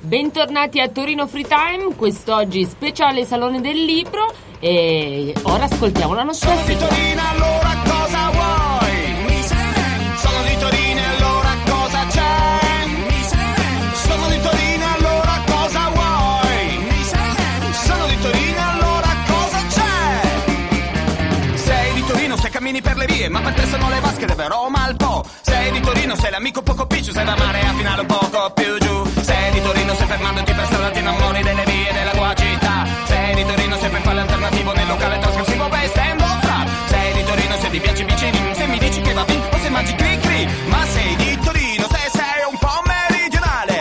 Bentornati a Torino Free Time, quest'oggi speciale Salone del Libro e ora ascoltiamo la nostra sigla. Sono di Torino, allora cosa vuoi? Sono di Torino, allora cosa c'è? Sono di Torino, allora cosa vuoi? Sono di Torino, allora cosa c'è? Sei di Torino se cammini per le vie, ma per te sono le vasche del Roma al Po. Sei di Torino, sei l'amico poco picciu, sei da mare a finale un poco più giù. Sei di Torino, se fermandoti per strada ti innamori delle vie della tua città. Sei di Torino, se per fare l'alternativo nel locale trascorsivo vai stand up trap. Sei di Torino, se ti piace i vicini, se mi dici che va bene o se mangi cri cri. Ma sei di Torino, se sei un po' meridionale.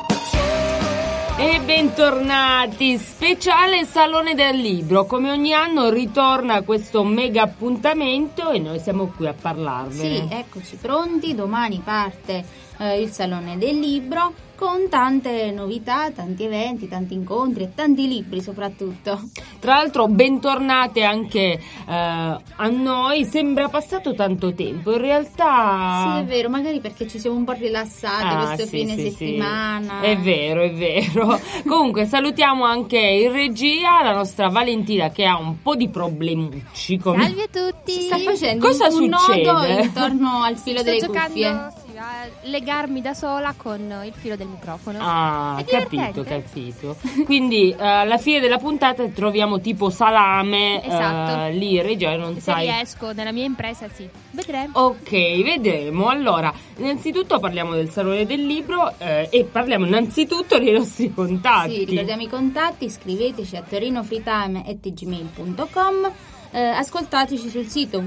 E bentornati, speciale Salone del Libro. Come ogni anno ritorna questo mega appuntamento e noi siamo qui a parlarvene. Sì, eccoci pronti, domani parte il Salone del Libro con tante novità, tanti eventi, tanti incontri e tanti libri soprattutto. Tra l'altro bentornate anche a noi, sembra passato tanto tempo, in realtà... Sì, è vero, magari perché ci siamo un po' rilassati questo fine settimana. Sì. È vero. Comunque salutiamo anche in regia la nostra Valentina che ha un po' di problemucci. Salve a tutti! Si sta facendo Cosa un succede? nodo intorno al filo delle cuffie. A legarmi da sola con il filo del microfono. Ah, È capito. divertente. Quindi alla fine della puntata troviamo tipo salame. Esatto. Lì in regia non Se sai. riesco nella mia impresa, sì. Vedremo. Ok, vedremo. Allora, innanzitutto parliamo del Salone del Libro e parliamo innanzitutto dei nostri contatti. Sì, ricordiamo i contatti, scriveteci a torinofreetime@gmail.com. Ascoltateci sul sito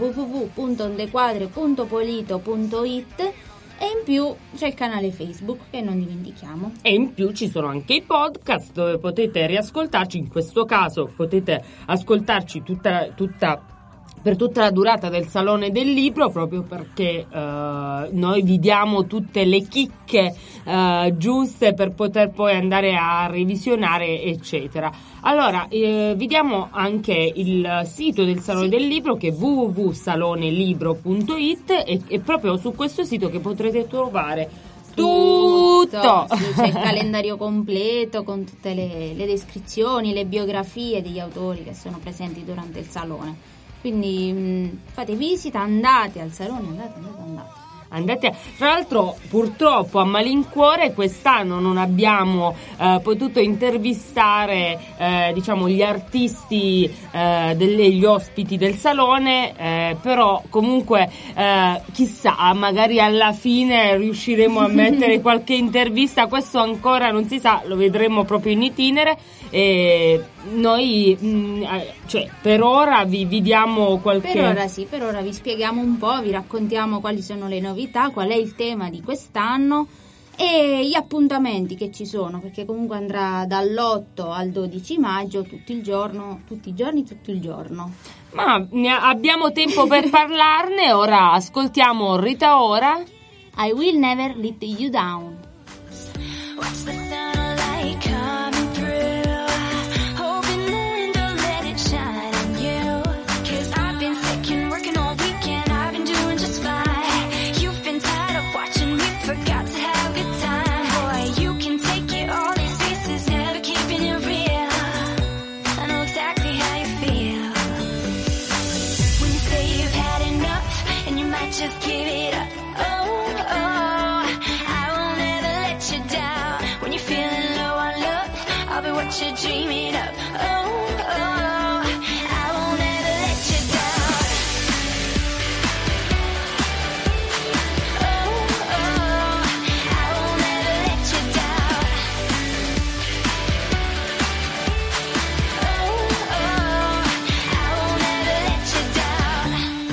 www.ondequadre.polito.it e in più c'è il canale Facebook che non dimentichiamo. E in più ci sono anche i podcast dove potete riascoltarci, in questo caso potete ascoltarci per tutta la durata del Salone del Libro, proprio perché noi vi diamo tutte le chicche giuste per poter poi andare a revisionare, eccetera. Allora, vi diamo anche il sito del Salone del Libro, che è www.salonelibro.it, e è proprio su questo sito che potrete trovare tutto. Sì, c'è il calendario completo con tutte le descrizioni, le biografie degli autori che sono presenti durante il salone. Quindi fate visita, andate al salone, andate. Tra l'altro purtroppo a malincuore quest'anno non abbiamo potuto intervistare gli artisti gli ospiti del salone, però comunque chissà, magari alla fine riusciremo a mettere qualche intervista, questo ancora non si sa, lo vedremo proprio in itinere. E noi per ora vi diamo qualche... Per ora vi spieghiamo un po', vi raccontiamo quali sono le novità, qual è il tema di quest'anno e gli appuntamenti che ci sono, perché comunque andrà dall'8 al 12 maggio tutto il giorno. Ma abbiamo tempo per parlarne. Ora ascoltiamo Rita Ora, I Will Never Let You Down. What's the sound like coming through? Open the window, let it shine on you. 'Cause I've been sick and working all weekend, I've been doing just fine. You've been tired of watching me, forgot to have a good time. Boy, you can take it, all these faces, never keeping it real. I know exactly how you feel. When you say you've had enough, and you might just give it up. Oh, I will never let you down. When you're feeling low on love, I'll be what you're dreaming of. Oh, I will never let you down. Oh, I will never let you down. Oh, I will never let you down.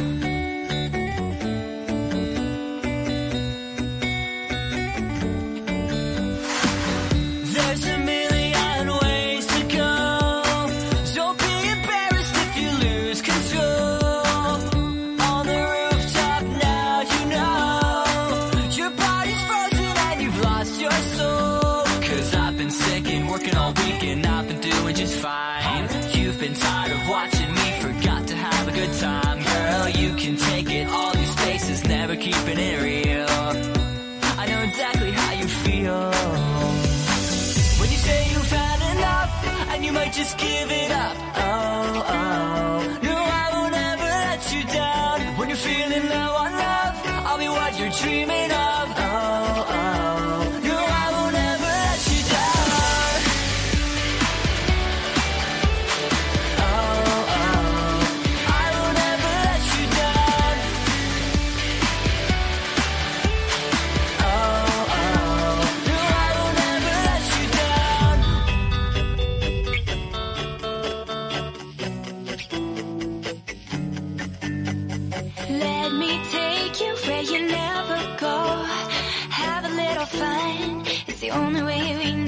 There's a million ways to go. Don't be embarrassed if you lose control. On the rooftop now, you know your body's frozen and you've lost your soul. 'Cause I've been sick and working all week and I've been doing just fine. You've been tired of watching me, forgot to have a good time. Girl, you can take it, all these faces, never keeping it real. I know exactly how you feel.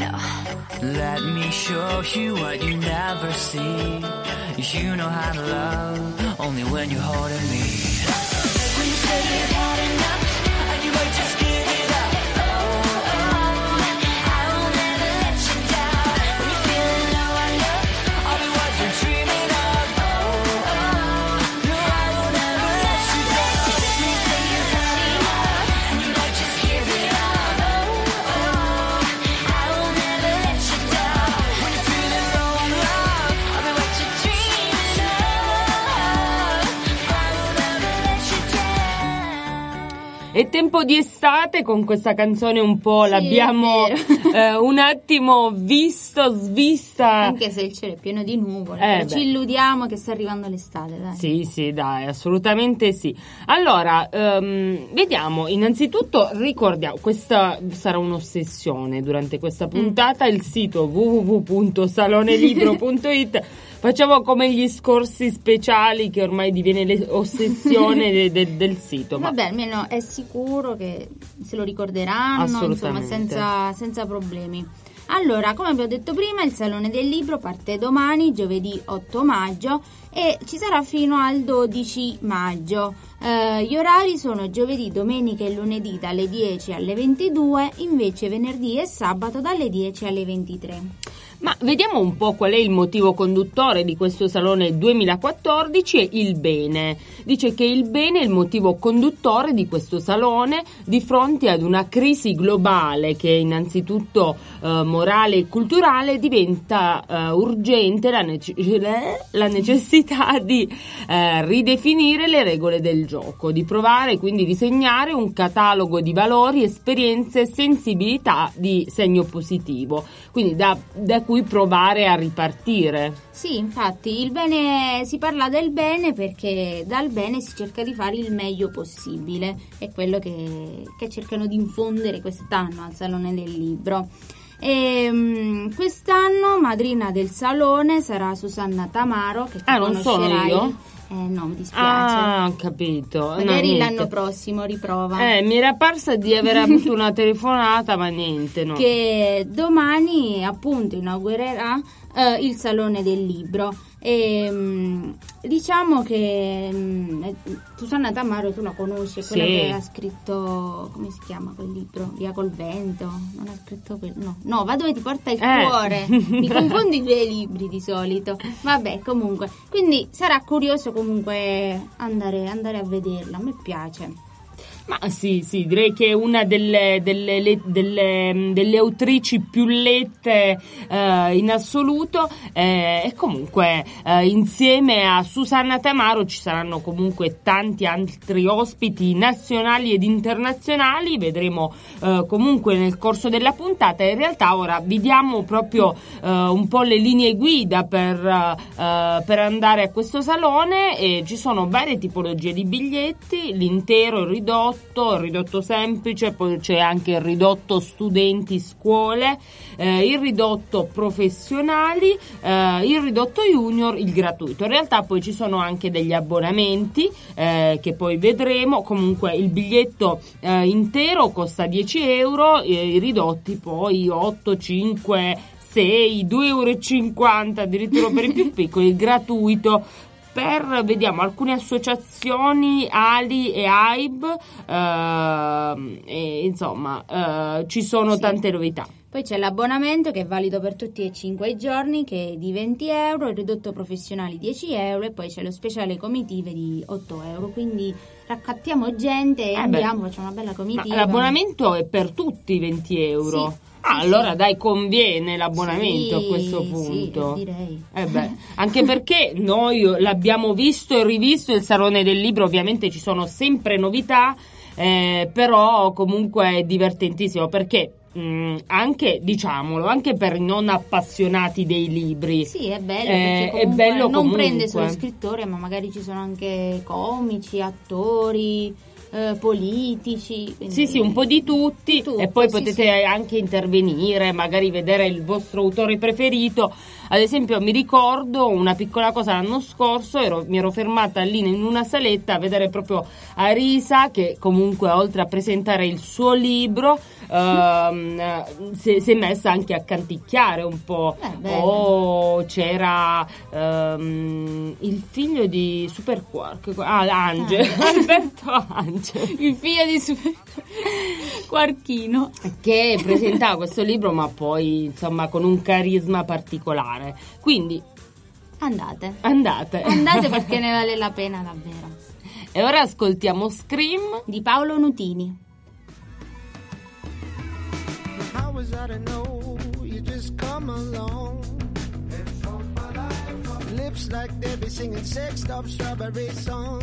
now. Let me show you what you never see. You know how to love only when you're holding me. When you say you've had enough and you might just give it up. Oh, oh, I will never let you down. When you're feeling low on love, I'll be what you're dreaming of. Oh, oh, no, I will never let you down. When you say you've had enough and you might just give it up. Oh, oh, I will never let you down. When you're feeling low on love, I'll be what you're dreaming of. I will never let you down. È tempo di estate, con questa canzone un po' Sì, l'abbiamo è un attimo svista. Anche se il cielo è pieno di nuvole, però beh. ci illudiamo che sta arrivando l'estate, dai. Sì, sì, dai, assolutamente sì. Allora, vediamo, innanzitutto ricordiamo, questa sarà un'ossessione durante questa puntata, il sito www.salonelibro.it. Facciamo come gli scorsi speciali, che ormai diviene l'ossessione del sito. Ma Vabbè, almeno è sicuro che se lo ricorderanno, insomma, Assolutamente. senza problemi. Allora, come abbiamo detto prima, il Salone del Libro parte domani, giovedì 8 maggio, e ci sarà fino al 12 maggio. Gli orari sono giovedì, domenica e lunedì dalle 10 alle 22, invece venerdì e sabato dalle 10 alle 23. Ma vediamo un po' qual è il motivo conduttore di questo salone 2014, è il bene. Dice che il bene è il motivo conduttore di questo salone di fronte ad una crisi globale che innanzitutto morale e culturale. Diventa urgente la necessità di ridefinire le regole del gioco, di provare e quindi disegnare un catalogo di valori, esperienze e sensibilità di segno positivo, quindi da cui provare a ripartire. Sì, infatti, il bene, si parla del bene perché dal bene si cerca di fare il meglio possibile, è quello che cercano di infondere quest'anno al Salone del Libro. E quest'anno madrina del salone sarà Susanna Tamaro, che tu non sono conoscerai. io? No, mi dispiace. Ah, capito. Magari No, niente. l'anno prossimo riprova. Mi era parsa di aver avuto una telefonata, ma niente, no. Che domani appunto inaugurerà il Salone del Libro. E diciamo che Susanna Tamaro tu la conosci, è quella Sì. che ha scritto, come si chiama quel libro? Via col vento? Non ha scritto quello? No, va dove ti porta il cuore. Mi confondo i due libri di solito. Vabbè, comunque, quindi sarà curioso comunque andare a vederla, a me piace. Ma sì, direi che è una delle autrici più lette in assoluto, e comunque insieme a Susanna Tamaro ci saranno comunque tanti altri ospiti nazionali ed internazionali. Vedremo comunque nel corso della puntata. In realtà ora vi diamo proprio un po' le linee guida per andare a questo salone, e ci sono varie tipologie di biglietti, l'intero, il ridotto semplice, poi c'è anche il ridotto studenti scuole, il ridotto professionali, il ridotto junior, il gratuito. In realtà poi ci sono anche degli abbonamenti che poi vedremo. Comunque il biglietto intero costa 10 euro, i ridotti poi 8, 5, 6, 2,50 euro addirittura per i più piccoli, il gratuito. Vediamo alcune associazioni, Ali e AIB, e insomma ci sono tante novità. Poi c'è l'abbonamento che è valido per tutti e 5 giorni, che è di 20 euro, il ridotto professionali 10 euro, e poi c'è lo speciale comitive di 8 euro. Quindi raccattiamo gente e andiamo, facciamo una bella comitiva. Ma l'abbonamento è per tutti 20 euro. Sì. Allora dai, conviene l'abbonamento a questo punto. Sì, direi. Anche perché noi l'abbiamo visto e rivisto il Salone del Libro, ovviamente ci sono sempre novità, però comunque è divertentissimo, perché anche, diciamolo, anche per i non appassionati dei libri. Sì, è bello, perché comunque è bello non comunque. prende solo scrittore, ma magari ci sono anche comici, attori, politici. Quindi Sì, un po' di tutti, tutto, e poi sì, potete anche intervenire, magari vedere il vostro autore preferito. Ad esempio mi ricordo una piccola cosa l'anno scorso, mi ero fermata lì in una saletta a vedere proprio Arisa, che comunque oltre a presentare il suo libro si è messa anche a canticchiare un po'. C'era il figlio di Super Quark, Angel, Alberto Angel, il figlio di Quarchino, che presentava questo libro, ma poi insomma con un carisma particolare. Quindi andate perché ne vale la pena davvero. E ora ascoltiamo Scream di Paolo Nutini. How was I to know you just come along? Lips like they be singing sexed up strawberry song.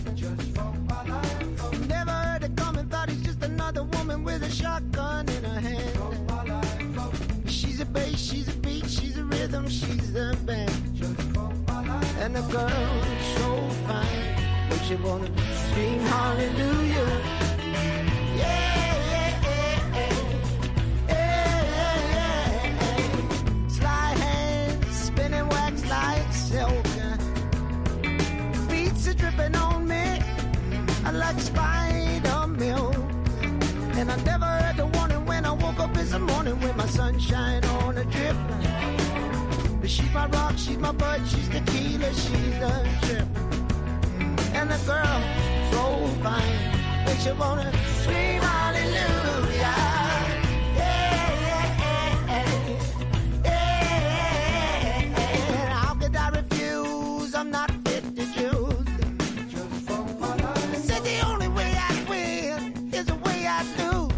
Never heard it coming, thought he's just another woman with a shotgun in her hand. She's a bass, she's a beat, she's a rhythm, she's the band. And the girl so fine, makes you wanna scream hallelujah. Yeah. Sly hands spinning wax like silk. Beats are dripping on me like spider milk. And I never heard the warning when I woke up this morning with my sunshine on a drip. But she's my rock, she's my bud, she's tequila, she's the trip. And the girl so fine makes you wanna scream hallelujah. I'm not fit to choose. Said the only way I win is the way I lose.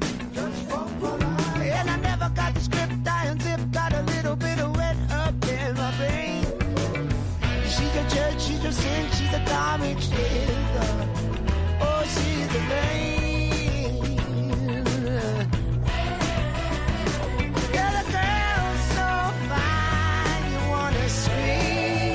And I never got the script, I unzipped, got a little bit of wet up in my brain. She's a church, she's a sin, she's a comic, she's she's the rain. Yeah, the girl's so fine, you wanna scream.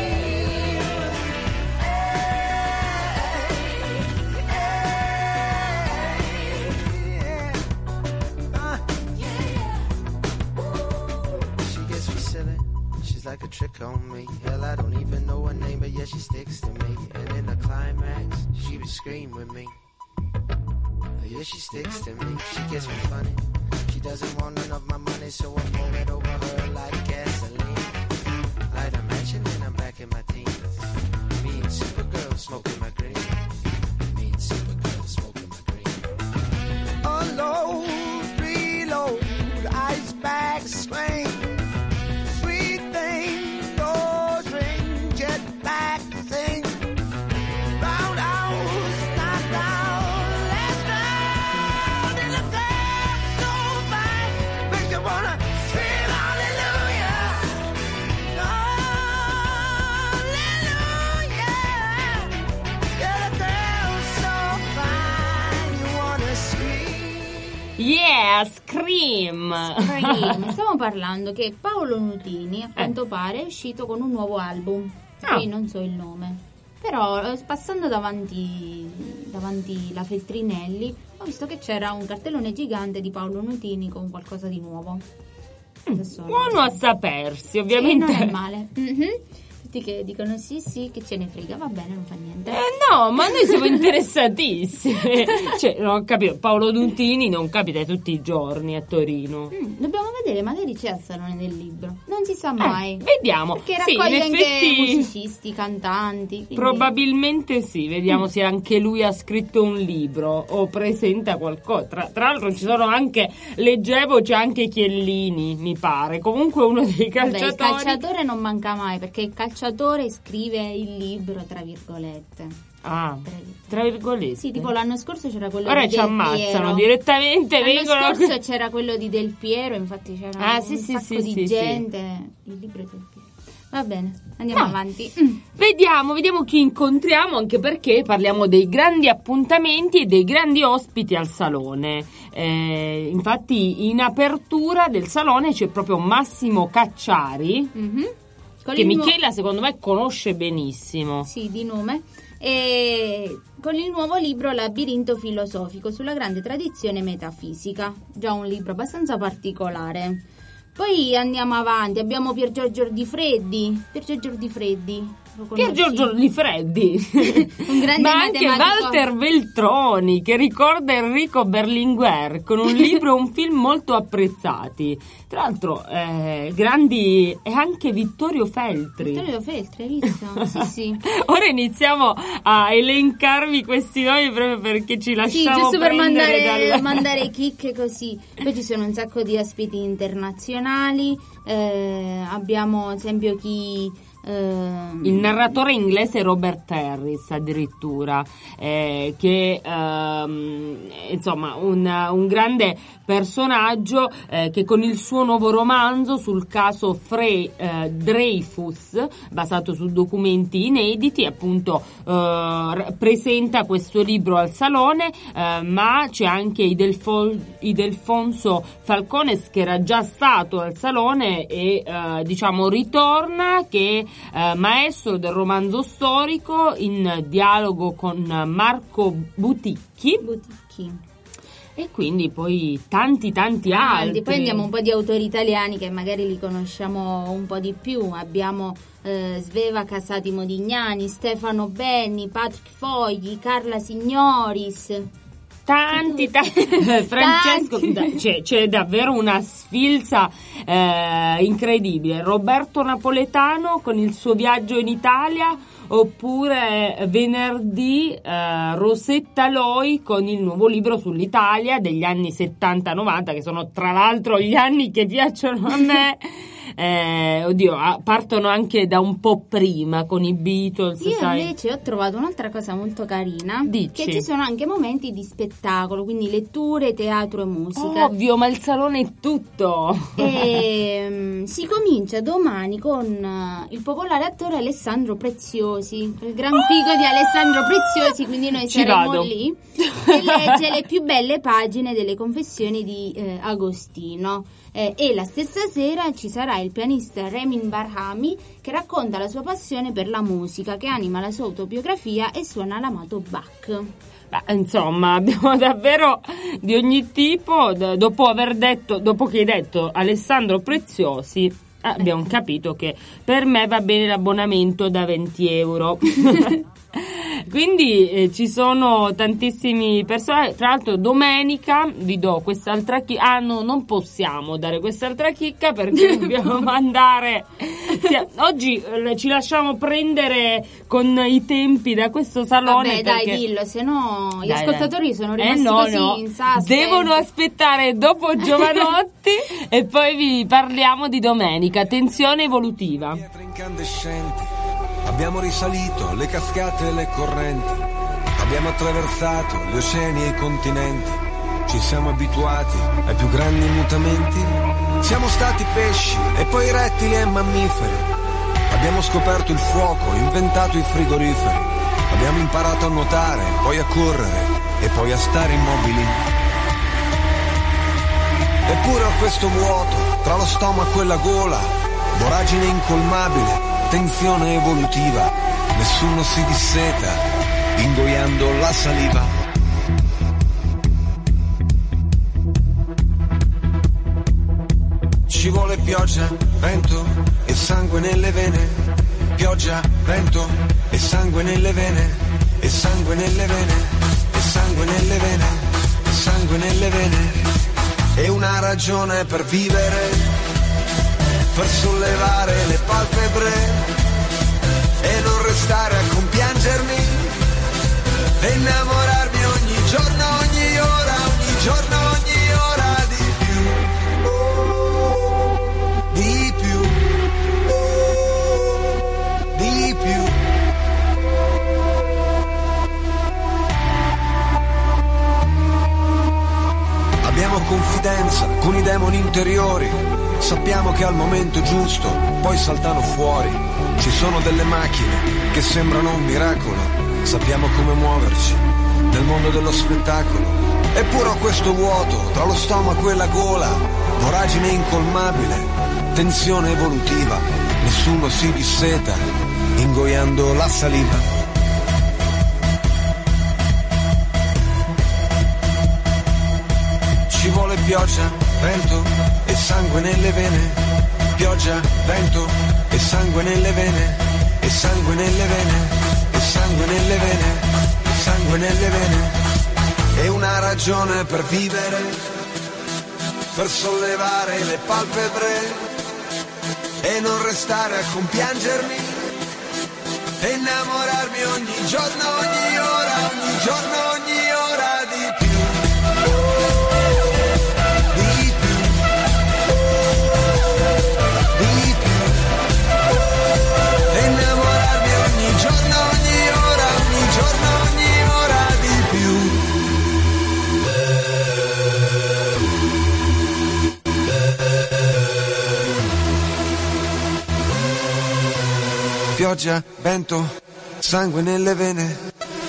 Like a trick on me. Hell, I don't even know her name, but yeah, she sticks to me. And in the climax, she would scream with me. Yeah, she sticks to me. She gets me funny. She doesn't want none of my money, so I pour it over her like gasoline. Light a match and then I'm back in my teens. Me and Supergirl smoking my green. Me and Supergirl smoking my green. Unload, reload, ice bag swing. Yeah, Scream. Stiamo parlando che Paolo Nutini a quanto pare è uscito con un nuovo album. Qui non so il nome, però passando davanti la Feltrinelli ho visto che c'era un cartellone gigante di Paolo Nutini con qualcosa di nuovo. Buono a sapersi, ovviamente. Sì, non è male. Tutti che dicono sì, che ce ne frega, va bene, non fa niente. No, ma noi siamo interessatissimi. Cioè, non ho capito, Paolo Nutini non capita tutti i giorni a Torino. Dobbiamo vedere, magari c'è al Salone del Libro. Non si sa mai. Vediamo. Perché raccoglie anche musicisti, cantanti. Quindi... Probabilmente sì, vediamo se anche lui ha scritto un libro o presenta qualcosa. Tra l'altro ci sono anche, leggevo, c'è anche Chiellini, mi pare. Comunque uno dei calciatori. Vabbè, il calciatore non manca mai, perché il calciatore scrive il libro tra virgolette. Tra virgolette. Sì, tipo l'anno scorso c'era quello ora di Del Piero. Ora ci ammazzano direttamente. L'anno scorso c'era quello di Del Piero, infatti c'era un sacco di gente. Il libro di Del Piero. Va bene, andiamo avanti. Vediamo chi incontriamo, anche perché parliamo dei grandi appuntamenti e dei grandi ospiti al salone. Infatti in apertura del salone c'è proprio Massimo Cacciari, che Michela secondo me conosce benissimo. Sì, di nome. E con il nuovo libro Labirinto filosofico sulla grande tradizione metafisica, già un libro abbastanza particolare. Poi andiamo avanti, abbiamo Pier Giorgio Di Freddi. Pier Giorgio Di Freddi, Un grande ma anche matematico. Walter Veltroni, che ricorda Enrico Berlinguer con un libro e un film molto apprezzati. Tra l'altro grandi, e anche Vittorio Feltri. Vittorio Feltri, hai visto? Sì, sì. Ora iniziamo a elencarvi questi nomi proprio perché ci Sì, lasciamo giusto per prendere mandare chicche così. Poi ci sono un sacco di ospiti internazionali. Abbiamo ad esempio il narratore inglese Robert Harris addirittura, che insomma un grande personaggio che con il suo nuovo romanzo sul caso Dreyfus, basato su documenti inediti, appunto presenta questo libro al Salone, ma c'è anche Ildefonso Falcones, che era già stato al Salone e diciamo ritorna, che maestro del romanzo storico, in dialogo con Marco Buticchi. E quindi poi tanti altri. Poi andiamo un po' di autori italiani che magari li conosciamo un po' di più. Abbiamo Sveva Casati Modignani, Stefano Benni, Patrick Fogli, Carla Signoris. Tanti. Francesco, c'è davvero una sfilza incredibile. Roberto Napoletano con il suo viaggio in Italia, oppure venerdì Rosetta Loi con il nuovo libro sull'Italia degli anni 70-90, che sono tra l'altro gli anni che piacciono a me. Partono anche da un po' prima con i Beatles. Io sai. invece ho trovato un'altra cosa molto carina. Dici? Che ci sono anche momenti di spettacolo, quindi letture, teatro e musica. Ovvio, ma il Salone è tutto. E si comincia domani con il popolare attore Alessandro Preziosi, il gran figo di Alessandro Preziosi, quindi noi Ci saremo vado. lì e legge le più belle pagine delle confessioni di Agostino. E la stessa sera ci sarà il pianista Ramin Barhami, che racconta la sua passione per la musica, che anima la sua autobiografia e suona l'amato Bach. Beh, insomma, abbiamo davvero di ogni tipo. Dopo che hai detto Alessandro Preziosi, abbiamo capito che per me va bene l'abbonamento da 20 euro. Quindi ci sono tantissimi personaggi. Tra l'altro domenica vi do quest'altra chicca. No, non possiamo dare quest'altra chicca perché dobbiamo mandare. Oggi ci lasciamo prendere con i tempi da questo Salone. Vabbè, dai, perché... dillo, se no gli Dai. ascoltatori sono rimasti così in suspense. Devono aspettare dopo Giovanotti e poi vi parliamo di domenica. Tensione evolutiva. Pietre incandescenti, abbiamo risalito le cascate e le correnti, abbiamo attraversato gli oceani e i continenti, ci siamo abituati ai più grandi mutamenti, siamo stati pesci e poi rettili e mammiferi, abbiamo scoperto il fuoco, inventato i frigoriferi, abbiamo imparato a nuotare, poi a correre e poi a stare immobili. Eppure ho questo vuoto tra lo stomaco e la gola, voragine incolmabile, tensione evolutiva, nessuno si disseta, ingoiando la saliva. Ci vuole pioggia, vento e sangue nelle vene, pioggia, vento e sangue nelle vene, e sangue nelle vene, e sangue nelle vene, e sangue nelle vene, e una ragione per vivere, per sollevare le palpebre e non restare a compiangermi e innamorarmi ogni giorno, ogni ora, ogni giorno, ogni ora di più, di più, di più. Abbiamo confidenza con i demoni interiori, sappiamo che al momento giusto poi saltano fuori. Ci sono delle macchine che sembrano un miracolo, sappiamo come muoverci nel mondo dello spettacolo. Eppure ho questo vuoto tra lo stomaco e la gola, voragine incolmabile, tensione evolutiva, nessuno si disseta, ingoiando la saliva. pioggia, vento e sangue nelle vene, pioggia, vento e sangue nelle vene, e sangue nelle vene, e sangue nelle vene, e sangue nelle vene. E una ragione per vivere, per sollevare le palpebre e non restare a compiangermi e innamorarmi ogni giorno, ogni ora, ogni giorno, ogni ora di più, di più, di più, e innamorarmi ogni giorno, ogni ora, ogni giorno, ogni ora di più. Pioggia, vento, sangue nelle vene.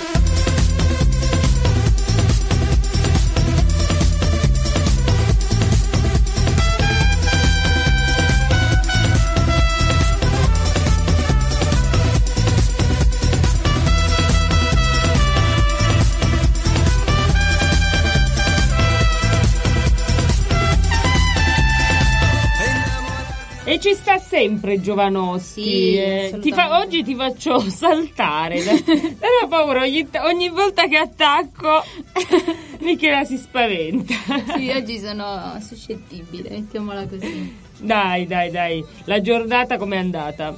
E ci sta sempre Giovanoschi. Sì, assolutamente. Oggi ti faccio saltare. Ho paura, ogni volta che attacco Michela si spaventa. Sì, oggi sono suscettibile, mettiamola così. Dai, la giornata com'è andata?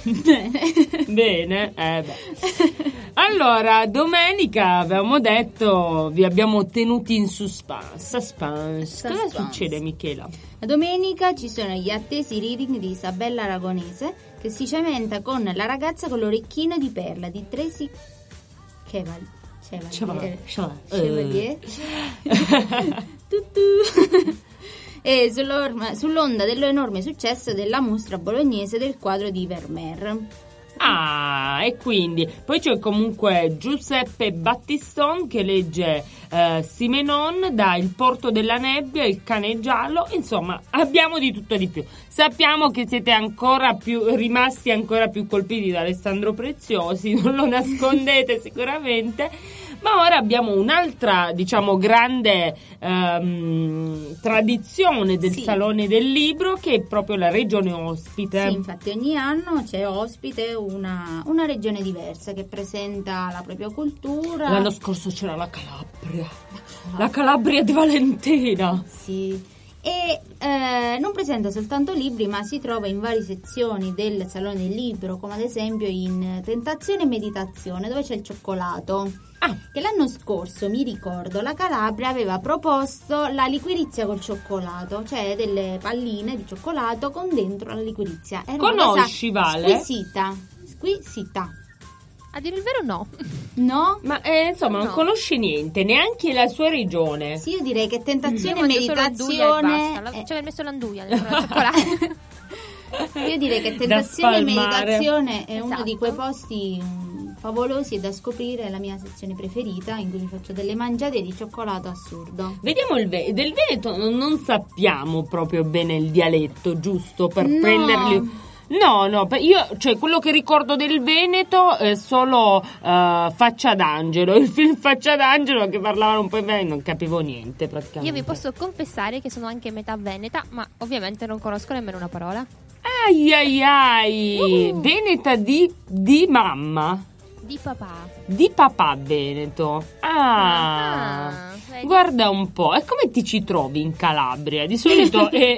Bene? Beh. Allora, domenica avevamo detto, vi abbiamo tenuti in suspense. Cosa succede, Michela? La domenica ci sono gli attesi reading di Isabella Aragonese, che si cimenta con La ragazza con l'orecchino di perla di Tracy Chevalier. E sull'onda dell'enorme successo della mostra bolognese del quadro di Vermeer. Ah, e quindi poi c'è comunque Giuseppe Battiston che legge Simenon da Il porto della nebbia, Il cane giallo, insomma abbiamo di tutto e di più. Sappiamo che siete rimasti ancora più colpiti da Alessandro Preziosi, non lo nascondete sicuramente, ma ora abbiamo un'altra, diciamo, grande tradizione del Salone del Libro, che è proprio la regione ospite. Sì, infatti ogni anno c'è ospite una regione diversa che presenta la propria cultura. L'anno scorso c'era la Calabria di Valentina. Sì. E non presenta soltanto libri, ma si trova in varie sezioni del Salone del Libro, come ad esempio in Tentazione e Meditazione, dove c'è il cioccolato. Che l'anno scorso, mi ricordo, la Calabria aveva proposto la liquirizia col cioccolato, cioè delle palline di cioccolato con dentro la liquirizia. Era conosci, una cosa Vale? Squisita. A dire il vero no. No? Ma insomma, non conosci niente, neanche la sua regione. Sì, io direi che Tentazione Io e mangio solo anduia e Meditazione... basta. Ci avevi messo l'anduia dentro la cioccolata. Io direi che Tentazione e spalmare. Meditazione è uno Esatto. di quei posti favolosi e da scoprire, è la mia sezione preferita, in cui mi faccio delle mangiate di cioccolato assurdo. Vediamo del Veneto, non sappiamo proprio bene il dialetto, giusto, per No. prenderli... No, io, cioè, quello che ricordo del Veneto è solo Faccia d'Angelo, il film Faccia d'Angelo, che parlavano un po' bene, non capivo niente praticamente. Io vi posso confessare che sono anche metà veneta, ma ovviamente non conosco nemmeno una parola. Ai, veneta di mamma. Di papà. Di papà veneto. Vedi? Guarda un po', e come ti ci trovi in Calabria? Di solito è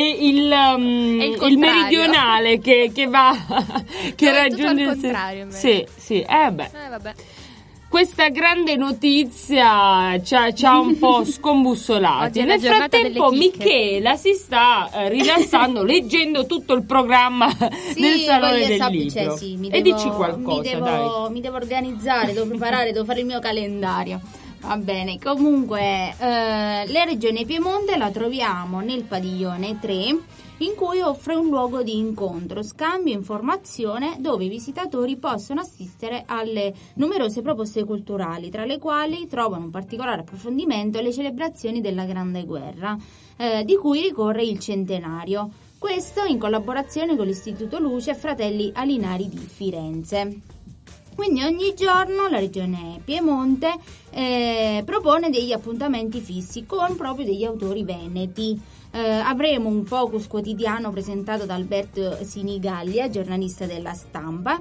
il meridionale che va, che No, è tutto raggiunge al contrario, invece. Sì, Vabbè. Questa grande notizia ci ha un po' scombussolati. Oggi è la Nel giornata frattempo delle chicche. Michela si sta rilassando leggendo tutto il programma del Salone del Libro. E dici qualcosa, dai. Mi devo organizzare, devo preparare, devo fare il mio calendario. Va bene, comunque la regione Piemonte la troviamo nel padiglione 3, in cui offre un luogo di incontro, scambio e informazione, dove i visitatori possono assistere alle numerose proposte culturali, tra le quali trovano un particolare approfondimento le celebrazioni della Grande Guerra, di cui ricorre il centenario. Questo in collaborazione con l'Istituto Luce e Fratelli Alinari di Firenze. Quindi ogni giorno la regione Piemonte propone degli appuntamenti fissi con proprio degli autori veneti. Avremo un focus quotidiano presentato da Alberto Sinigallia, giornalista della Stampa,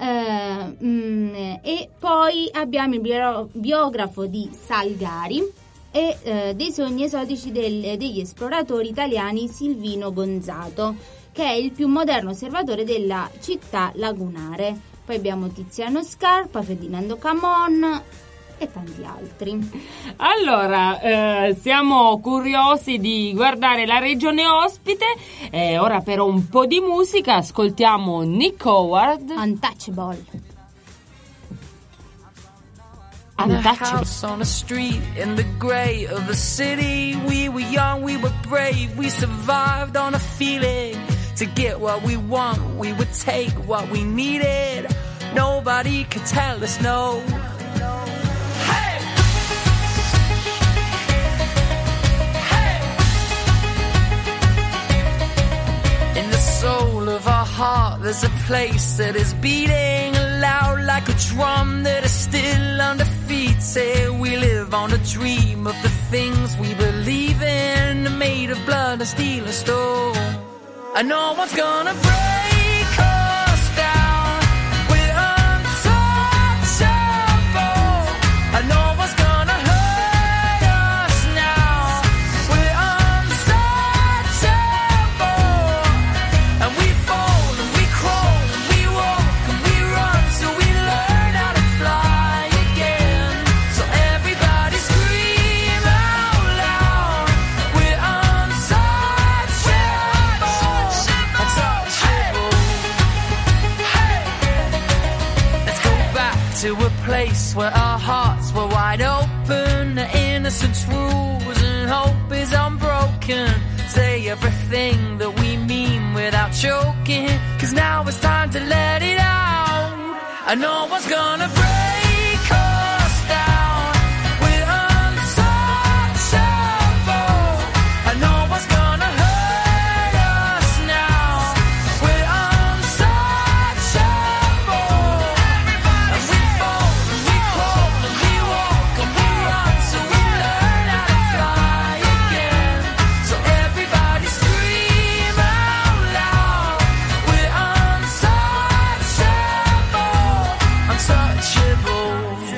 e poi abbiamo il biografo di Salgari e dei sogni esotici degli esploratori italiani Silvino Gonzato, che è il più moderno osservatore della città lagunare. Poi abbiamo Tiziano Scarpa, Ferdinando Camon e tanti altri. Allora, siamo curiosi di guardare la regione ospite. Ora però un po' di musica, ascoltiamo Nick Howard. Untouchable. In a house on a street in the grey of the city, we were young, we were brave, we survived on a feeling. To get what we want, we would take what we needed. Nobody could tell us no. Hey! Hey! In the soul of our heart, there's a place that is beating loud like a drum that is still undefeated. We live on a dream of the things we believe in, made of blood and steel and stone. And no one's gonna break us down. We're untouchable. And no one's gonna hurt us now. We're untouchable. And we fall and we crawl and we walk and we run till we learn how to fly again. So everybody scream out loud. We're untouchable. Let's go back to a place where our hearts were wide open, innocence rules and hope is unbroken. Say everything that we mean without choking, 'cause now it's time to let it out. And no one's gonna break us down. We're untouchable. And no one's gonna hurt us now. We're untouchable. And we fall and we crawl and we walk and we run so we learn how to fly again. So everybody scream out loud. We're untouchable. Untouchable.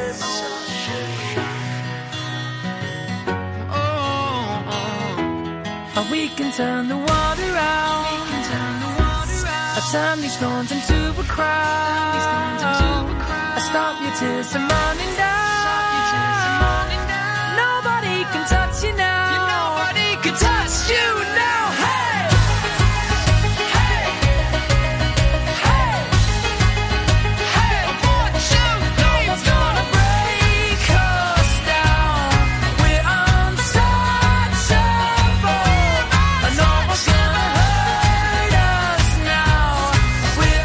And we can turn the world around. I turn these thorns into a crown. I stop your tears from running down. Nobody can touch you now. Nobody can touch you now. Hey! Hey! Hey! Hey! No one's gonna break us down. We're untouchable. And no one's gonna hurt us now. We're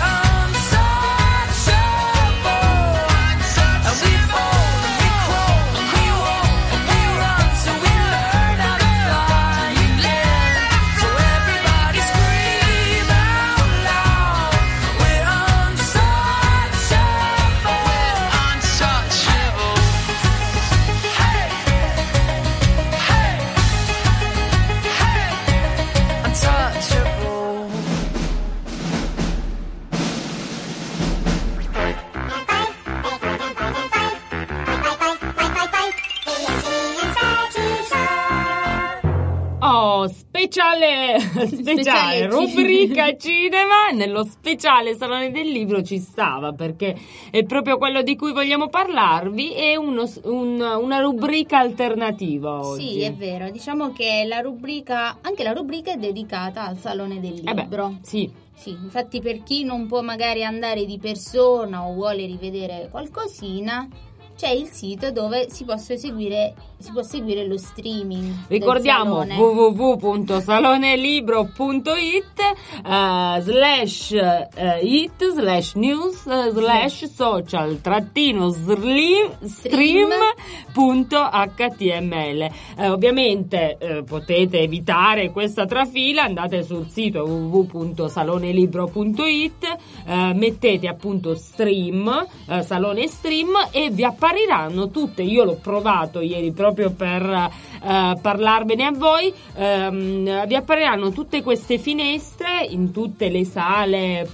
untouchable. And we fall and we crawl and we walk and we run till we learn how to fly again. So everybody scream out loud. We're untouchable. Untouchable. Hey! Hey! Hey! Untouchable. Oh, speciale Speciale rubrica cinema. Nello speciale Salone del Libro ci stava, perché è proprio quello di cui vogliamo parlarvi. È una rubrica alternativa oggi. Sì, è vero. Diciamo che anche la rubrica è dedicata al Salone del Libro. Sì. Sì, infatti per chi non può magari andare di persona o vuole rivedere qualcosina, c'è il sito dove si può seguire lo streaming. Ricordiamo del salone. www.salonelibro.it/news/social-stream.html. Ovviamente potete evitare questa trafila, andate sul sito www.salonelibro.it, mettete appunto stream, salone stream, e vi appariranno tutte, io l'ho provato ieri proprio per parlarvene a voi, vi appariranno tutte queste finestre in tutte le sale,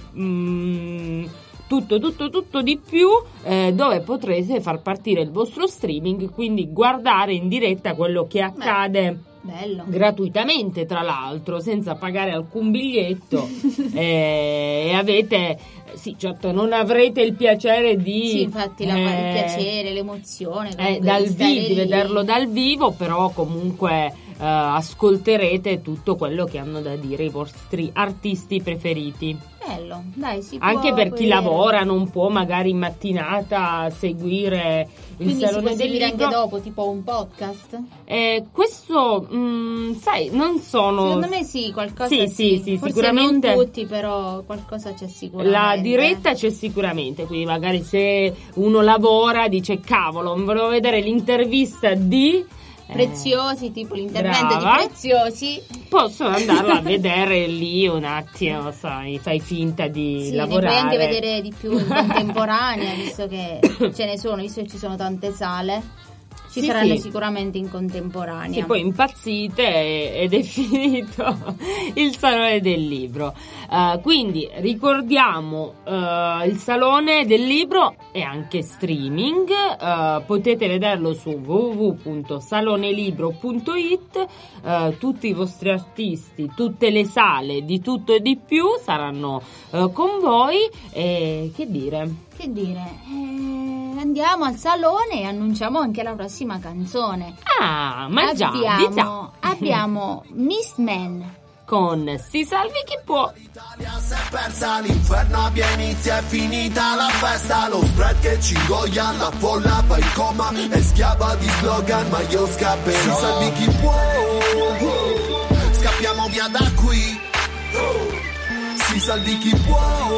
tutto di più, dove potrete far partire il vostro streaming, quindi guardare in diretta quello che accade. Bello. Gratuitamente, tra l'altro, senza pagare alcun biglietto. E avete, sì, certo, non avrete il piacere di Sì, infatti il piacere, l'emozione dal di vederlo dal vivo, però comunque ascolterete tutto quello che hanno da dire i vostri artisti preferiti. Bello, dai, si Anche può per chi vedere. lavora non può magari in mattinata seguire il Quindi si salone può del seguire libro. anche dopo, tipo un podcast? Questo, sai, non sono... Secondo me sì, qualcosa Sì, Forse sicuramente. non tutti, però qualcosa c'è sicuramente. La diretta c'è sicuramente, quindi magari se uno lavora dice cavolo, volevo vedere l'intervista di... Preziosi, tipo l'intervento brava. di Preziosi. Posso andarla a vedere lì un attimo, sai, fai finta di Sì, lavorare. ne puoi anche vedere di più in contemporanea, visto che ce ne sono, visto che ci sono tante sale. Ci Sì, saranno sì. sicuramente in contemporanea. Sì, poi impazzite ed è finito il salone del libro. Quindi ricordiamo il salone del libro è anche streaming, potete vederlo su www.salonelibro.it, tutti i vostri artisti, tutte le sale di tutto e di più saranno con voi, e che dire? Che dire? Andiamo al salone e annunciamo anche la prossima canzone. Ah, ma già, di già. Abbiamo Miss Man. Con Si salvi chi può. L'Italia si è persa, l'inferno abbia inizio, è finita la festa. Lo spread che ci ingoglia, la folla va in coma, è schiava di slogan, ma io scapperò. Si salvi chi può, scappiamo via da qui. Si salvi chi può,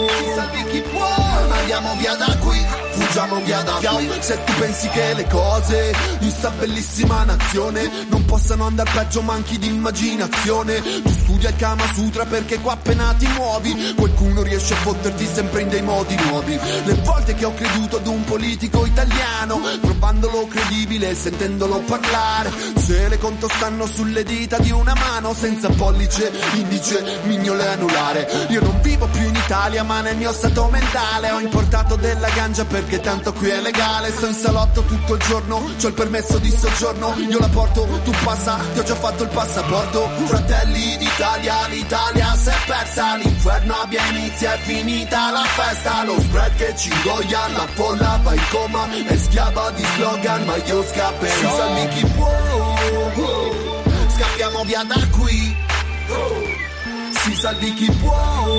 andiamo via da qui, fuggiamo via da qui. Se tu pensi che le cose in sta bellissima nazione non possano andare peggio, manchi di immaginazione. Tu studia il Kama Sutra perché qua appena ti muovi qualcuno riesce a fotterti sempre in dei modi nuovi. Le volte che ho creduto ad un politico italiano, trovandolo credibile e sentendolo parlare, se le conto stanno sulle dita di una mano, senza pollice, indice, mignolo e anulare. Io non vivo più in Italia ma nel mio stato mentale ho importato della ganja perché tanto qui è legale. Sto in salotto tutto il giorno, c'ho il permesso di soggiorno, io la porto, tu passa, ti ho già fatto il passaporto. Fratelli d'Italia, l'Italia si è persa, l'inferno abbia inizio, è finita la festa. Lo spread che ci ingoglia, la folla va in coma, è schiava di slogan, ma io scapperò. Si salvi chi può, scappiamo via da qui. Si salvi chi può,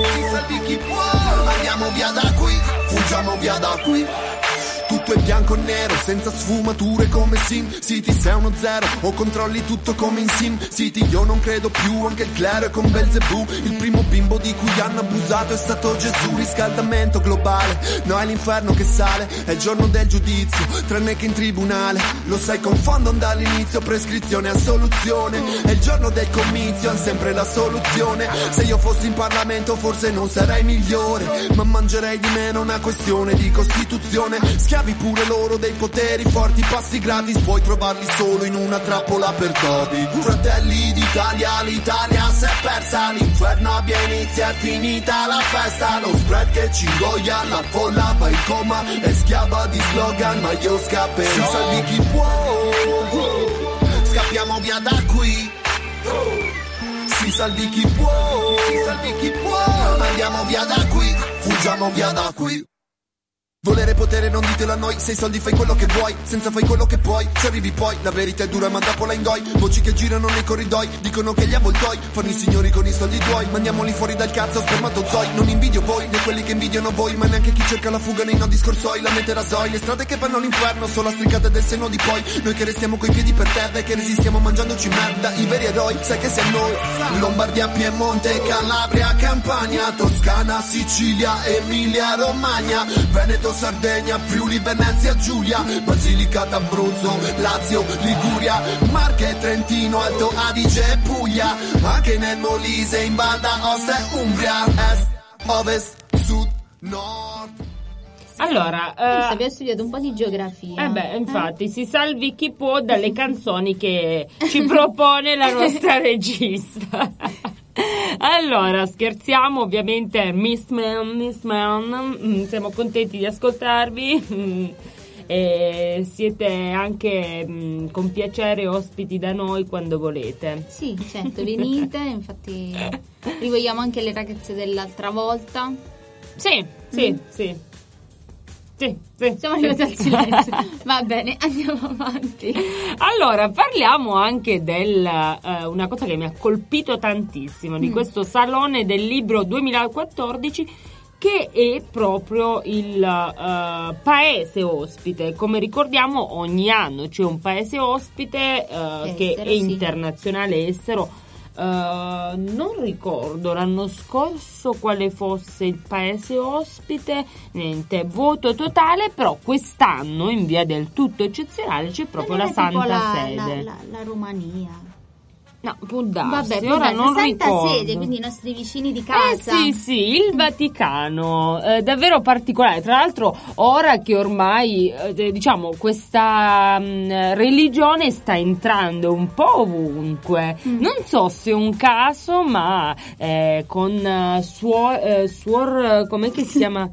andiamo via da qui, fuggiamo via da qui. Tutto è bianco e nero, senza sfumature come Sim City. Sei uno zero o controlli tutto come in Sim City. Io non credo più, anche il clero è con Belzebù. Il primo bimbo di cui hanno abusato è stato Gesù. Riscaldamento globale, no è l'inferno che sale. È il giorno del giudizio, tranne che in tribunale. Lo sai, confondono dall'inizio prescrizione a soluzione. È il giorno del comizio, hanno sempre la soluzione. Se io fossi in Parlamento forse non sarei migliore, ma mangerei di meno, una questione di Costituzione. Schiavi pure loro dei poteri forti, passi gratis, puoi trovarli solo in una trappola per doti. Fratelli d'Italia, l'Italia si è persa, l'inferno abbia inizio, è finita la festa. Lo spread che ci ingoglia, la folla va in coma, è schiava di slogan, ma io scapperò. Si salvi chi può, scappiamo via da qui. Si salvi chi può, andiamo via da qui, fuggiamo via da qui. Volere potere non ditelo a noi, se hai soldi fai quello che vuoi, senza fai quello che puoi, ci arrivi poi, la verità è dura ma dopo la ingoi, voci che girano nei corridoi, dicono che gli avvoltoi fanno i signori con i soldi tuoi, mandiamoli fuori dal cazzo spermatozoi, non invidio voi, né quelli che invidiano voi, ma neanche chi cerca la fuga nei nodi scorsoi, la mente rasoi, le strade che vanno all'inferno, solo stricate del seno di poi, noi che restiamo coi piedi per terra e che resistiamo mangiandoci merda, i veri eroi, sai che siamo noi, Lombardia, Piemonte, Calabria, Campania, Toscana, Sicilia, Emilia, Romagna, Veneto, Sardegna, Friuli, Venezia, Giulia, Basilicata, Abruzzo, Lazio, Liguria, Marche, Trentino, Alto Adige e Puglia, anche nel Molise, in Val d'Aosta e Umbria, est, ovest, sud, nord. Allora, abbiamo studiato un po' di geografia. Infatti, si salvi chi può dalle canzoni che ci propone la nostra regista. Allora, scherziamo, ovviamente. Miss Man, siamo contenti di ascoltarvi. E siete anche con piacere ospiti da noi quando volete. Sì, certo, venite. Infatti, rivogliamo anche le ragazze dell'altra volta. Sì. Siamo arrivati al silenzio. Va bene, andiamo avanti. Allora, parliamo anche una cosa che mi ha colpito tantissimo, di questo Salone del Libro 2014, che è proprio il paese ospite. Come ricordiamo, ogni anno c'è un paese ospite che è internazionale, estero. Non ricordo l'anno scorso quale fosse il paese ospite, niente, vuoto totale, però quest'anno in via del tutto eccezionale c'è proprio la Santa Sede. La Romania. No, può darsi, Vabbè, ora non Santa ricordo. Sede, quindi i nostri vicini di casa. Sì, il Vaticano, davvero particolare. Tra l'altro, ora che ormai, diciamo, questa religione sta entrando un po' ovunque. Non so se è un caso, ma con suor, com'è che si chiama?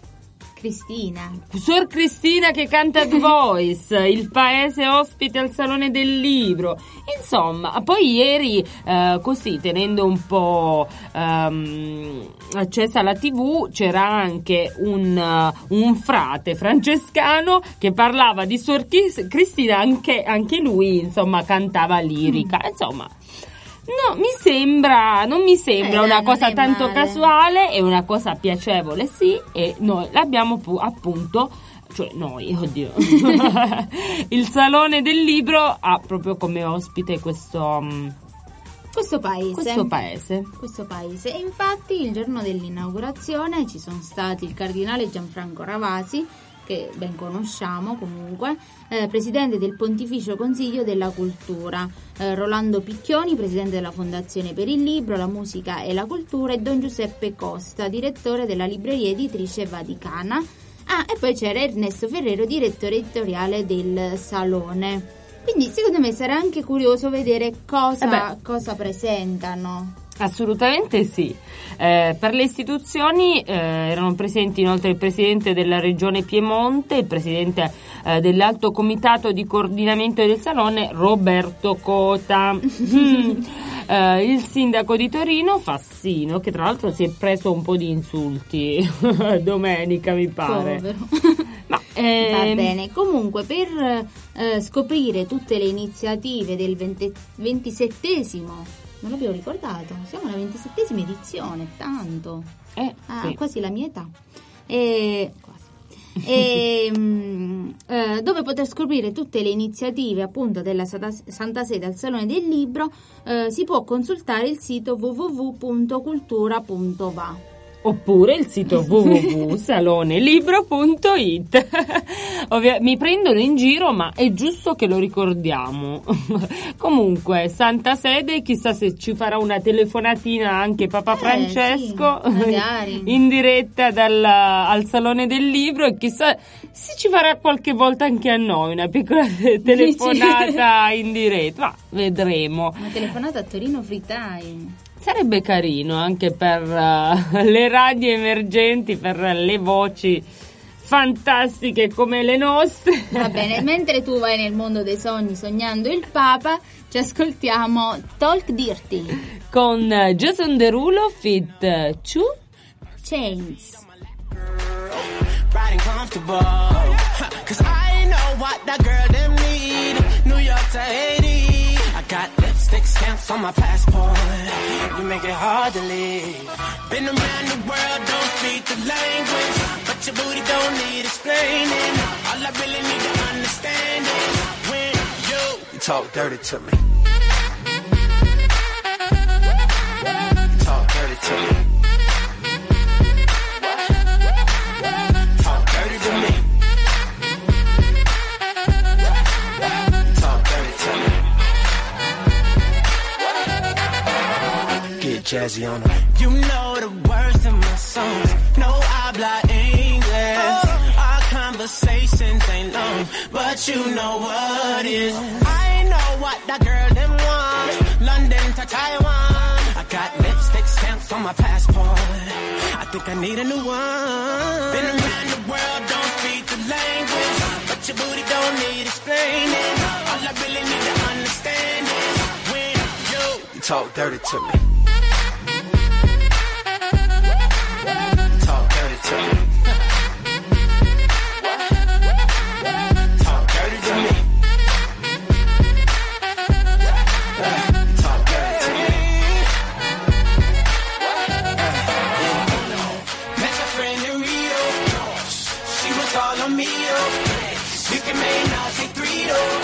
Suor Cristina che canta The Voice, il paese ospite al Salone del Libro. Insomma, poi ieri, così tenendo un po' accesa la TV, c'era anche un frate francescano che parlava di Suor Cristina, anche lui, insomma, cantava lirica. Insomma, no, non mi sembra una cosa tanto male. casuale, è una cosa piacevole, sì, e noi l'abbiamo appunto, cioè noi, oddio, il Salone del Libro ha proprio come ospite questo paese. E infatti il giorno dell'inaugurazione ci sono stati il cardinale Gianfranco Ravasi, che ben conosciamo comunque, presidente del Pontificio Consiglio della Cultura, Rolando Picchioni, presidente della Fondazione per il Libro, la Musica e la Cultura, e Don Giuseppe Costa, direttore della libreria editrice Vaticana. E poi c'era Ernesto Ferrero, direttore editoriale del Salone. Quindi secondo me sarà anche curioso vedere cosa presentano. Assolutamente sì. Per le istituzioni erano presenti inoltre il presidente della regione Piemonte, il presidente dell'Alto Comitato di Coordinamento del Salone Roberto Cota, il sindaco di Torino Fassino, che tra l'altro si è preso un po' di insulti domenica, mi pare. Povero. Ma, Va bene, comunque per scoprire tutte le iniziative del 27esimo, non l'abbiamo ricordato, siamo alla 27esima edizione, tanto. Sì. Quasi la mia età. Dove poter scoprire tutte le iniziative appunto della Santa Sede al Salone del Libro, si può consultare il sito www.cultura.va. Oppure il sito www.salonelibro.it. Mi prendono in giro, ma è giusto che lo ricordiamo. Comunque, Santa Sede, chissà se ci farà una telefonatina anche Papa Francesco, sì, magari. in diretta al Salone del Libro, e chissà se ci farà qualche volta anche a noi una piccola telefonata in diretta. Ma vedremo. Una telefonata a Torino Free Time. Sarebbe carino anche per le radio emergenti, per le voci fantastiche come le nostre. Va bene, mentre tu vai nel mondo dei sogni sognando il Papa, ci ascoltiamo Talk Dirty con Jason Derulo feat. Two Chains. riding comfortable. Cause I know what that girl them need. New York to Haiti. I got lipstick stamps on my passport. You make it hard to leave. Been around the world, don't speak the language, but your booty don't need explaining. All I really need to understand is when you talk dirty to me. You talk dirty to me. Talk dirty to me. Talk dirty to me. Get jazzy on them. You know the words of my songs. No habla English. Our conversations ain't long, but you know what is. I know what that girl them want. London to Taiwan. I got lipstick stamps on my passport. I think I need a new one. Been around the world, don't speak the language, but your booty don't need explaining. All I really need to understand is when you talk dirty to me. Talk dirty to me. Talk dirty to me. Talk dirty to me. Met my friend in Rio. She was all on me. You can make now take 3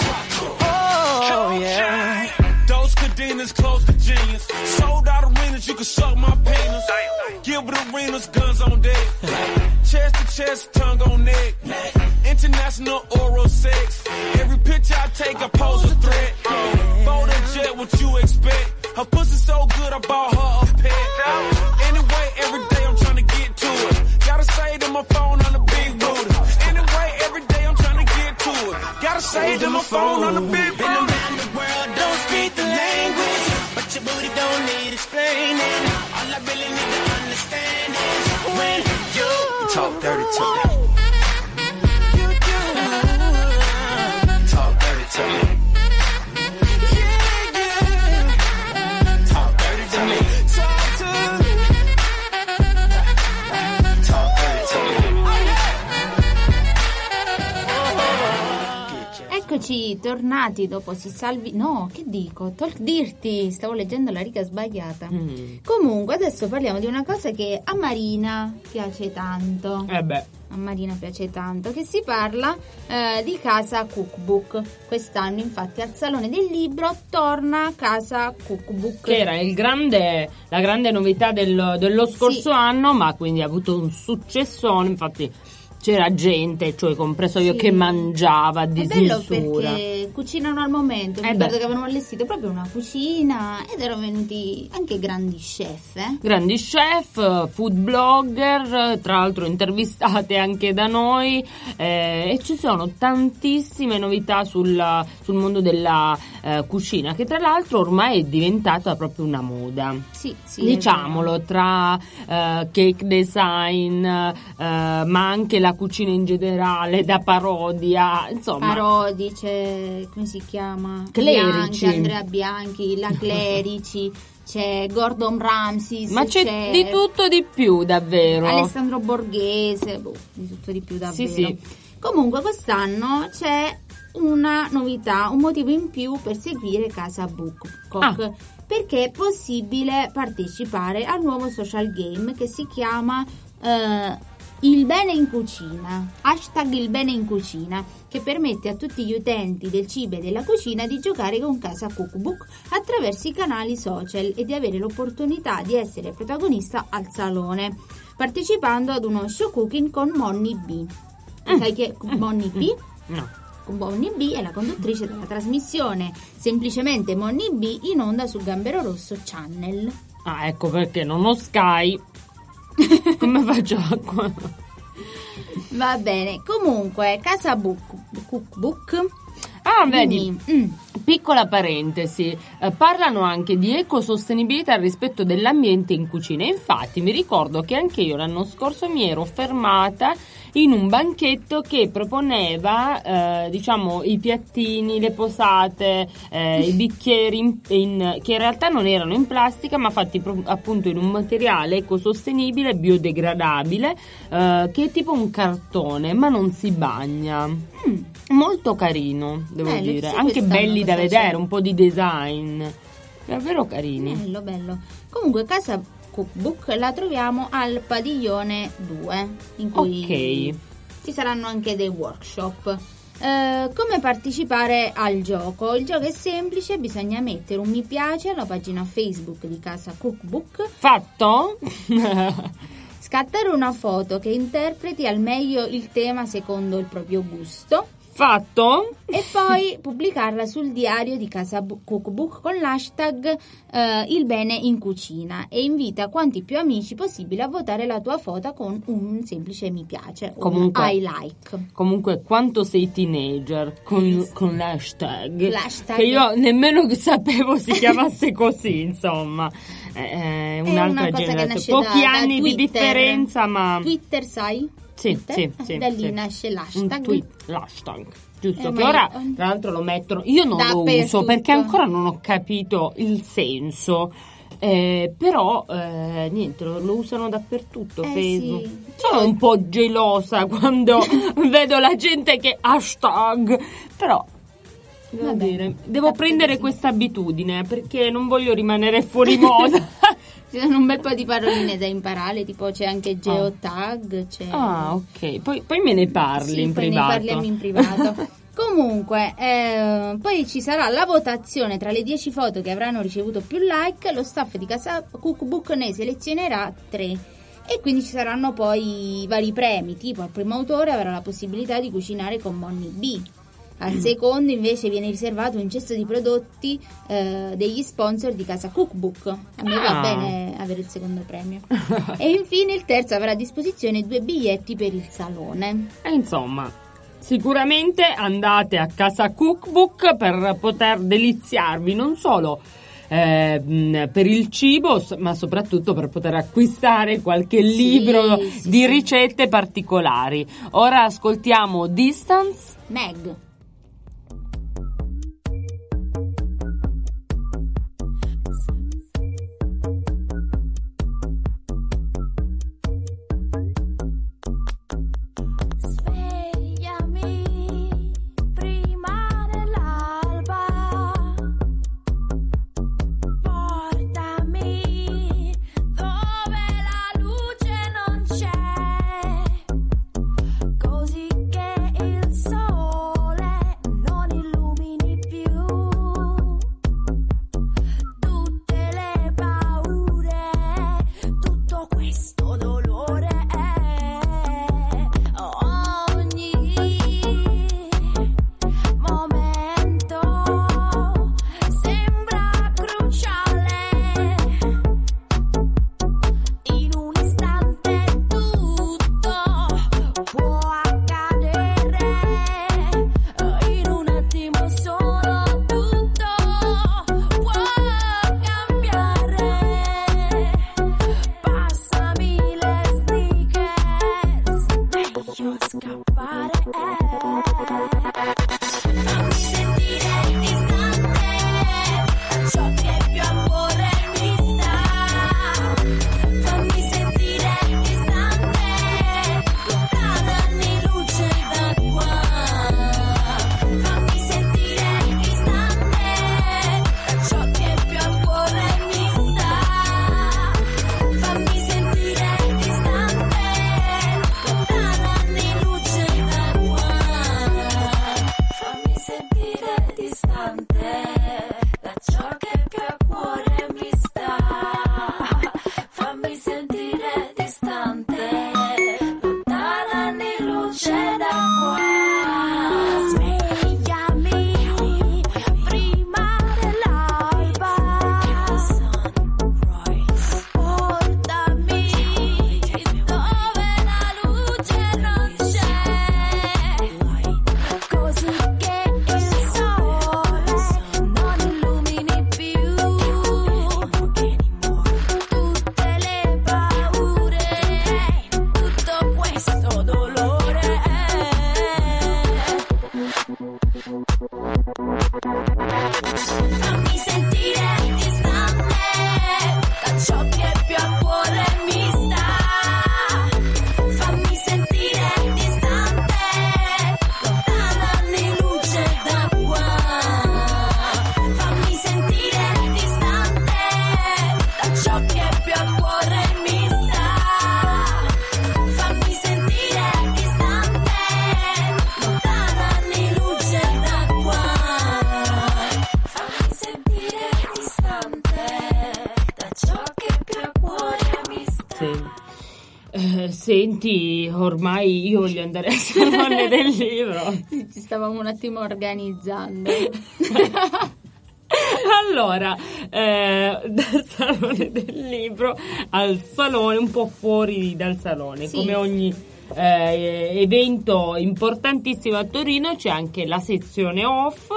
Oh yeah. Those cadenas close to genius. Sold out arenas, you can suck my penis. Gilbert Arenas, guns on deck. Chest to chest, tongue on neck. International oral sex. Every picture I take, I pose a threat. Bold and jet, what you expect? Her pussy so good, I bought her a pet. Anyway, every day I'm trying to get to it. Gotta say to my phone on the big booty. Anyway, every day I'm trying to get to it. Gotta say to my phone on the big booty. Been around the world, don't speak the language, but your booty don't need explaining. All I really need to understand is when you talk dirty to me. Talk dirty to me. Talk dirty to me. Talk dirty to me. Eccoci tornati dopo Si Salvi. No, che dico? Dirti, stavo leggendo la riga sbagliata. Comunque, adesso parliamo di una cosa che a Marina piace tanto. A Marina piace tanto, che si parla di Casa Cookbook. Quest'anno infatti al Salone del Libro torna Casa Cookbook, che era la grande novità dello scorso anno, ma quindi ha avuto un successone. Infatti c'era gente, cioè compreso io, che mangiava a dismisura. È bello perché cucinano al momento. Mi ricordo che avevano allestito proprio una cucina ed erano venuti anche grandi chef. Grandi chef, food blogger, tra l'altro intervistate anche da noi, e ci sono tantissime novità sul mondo della cucina, che tra l'altro ormai è diventata proprio una moda. Sì, diciamolo, tra cake design, ma anche la cucina in generale, da parodia, insomma. Parodi, c'è, come si chiama? Clerici. Andrea Bianchi, la Clerici, c'è Gordon Ramsay, ma c'è di tutto di più, davvero. Alessandro Borghese, di tutto di più, davvero. Sì. Comunque quest'anno c'è una novità, un motivo in più per seguire Casa Book. Perché è possibile partecipare al nuovo social game che si chiama Il Bene in Cucina, #Il Bene in Cucina, che permette a tutti gli utenti del cibo e della cucina di giocare con Casa Cookbook attraverso i canali social e di avere l'opportunità di essere protagonista al salone, partecipando ad uno show cooking con Monni B. Sai chi è Monni B? No. Monni B è la conduttrice della trasmissione Semplicemente Monni B in onda su Gambero Rosso Channel. Ecco perché non ho Sky. Come faccio qua? Va bene, comunque Casa Cookbook Ah, vedi, piccola parentesi, parlano anche di ecosostenibilità e il rispetto dell'ambiente in cucina. Infatti mi ricordo che anche io l'anno scorso mi ero fermata in un banchetto che proponeva diciamo i piattini, le posate, i bicchieri che in realtà non erano in plastica ma fatti appunto in un materiale ecosostenibile, biodegradabile, che è tipo un cartone ma non si bagna. Molto carino, devo dire, anche belli da vedere, un po' di design, davvero carini. Bello. Comunque Casa Cookbook la troviamo al padiglione 2, in cui ci saranno anche dei workshop. Come partecipare al gioco? Il gioco è semplice, bisogna mettere un mi piace alla pagina Facebook di Casa Cookbook. Fatto? Scattare una foto che interpreti al meglio il tema secondo il proprio gusto. Fatto? E poi pubblicarla sul diario di Casa Cookbook con l'hashtag il bene in cucina e invita quanti più amici possibile a votare la tua foto con un semplice mi piace, comunque, un I like. Comunque quanto sei teenager con l'hashtag, che io io nemmeno sapevo si chiamasse così, insomma. Un'altra generazione, pochi anni di differenza, ma Twitter sai? Sì, da lì nasce l'hashtag. L'hashtag, giusto, che ora tra l'altro lo mettono, io non lo uso perché ancora non ho capito il senso, però niente, lo usano dappertutto, Facebook. Sì. Sono un po' gelosa quando vedo la gente che hashtag, però devo prendere questa abitudine perché non voglio rimanere fuori moda. Ci sono un bel po' di paroline da imparare, tipo c'è anche geotag. C'è... ok, poi me ne parli in privato. Poi ne parliamo in privato. Comunque, poi ci sarà la votazione tra le 10 foto che avranno ricevuto più like, lo staff di Casa Cookbook ne selezionerà 3. E quindi ci saranno poi vari premi, tipo al primo autore avrà la possibilità di cucinare con Monni B. Al secondo invece viene riservato un cesto di prodotti degli sponsor di Casa Cookbook. A me va bene avere il secondo premio. E infine il terzo avrà a disposizione 2 biglietti per il salone. E insomma, sicuramente andate a Casa Cookbook per poter deliziarvi non solo per il cibo, ma soprattutto per poter acquistare qualche libro di ricette particolari. Ora ascoltiamo Distance, Meg. Così che il sole Senti, ormai io voglio andare al Salone del Libro. Ci stavamo un attimo organizzando. Allora, dal Salone del Libro al salone, un po' fuori dal salone, Sì. come ogni evento importantissimo a Torino c'è anche la sezione off,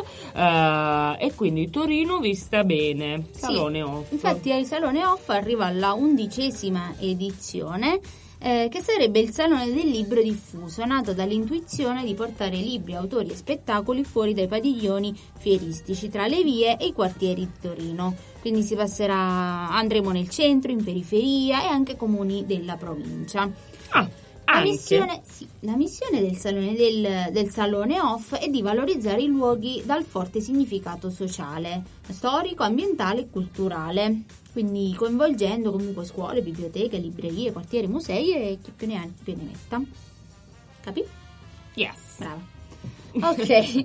e quindi Torino vista bene, Salone Sì. off. Infatti il Salone Off arriva alla 11ª edizione, che sarebbe il Salone del Libro diffuso, nato dall'intuizione di portare libri, autori e spettacoli fuori dai padiglioni fieristici, tra le vie e i quartieri di Torino. Quindi andremo nel centro, in periferia e anche comuni della provincia. La missione del Salone Off è di valorizzare i luoghi dal forte significato sociale, storico, ambientale e culturale, quindi coinvolgendo comunque scuole, biblioteche, librerie, quartieri, musei e chi più ne ha più ne metta. Capì? Yes. Brava. Ok.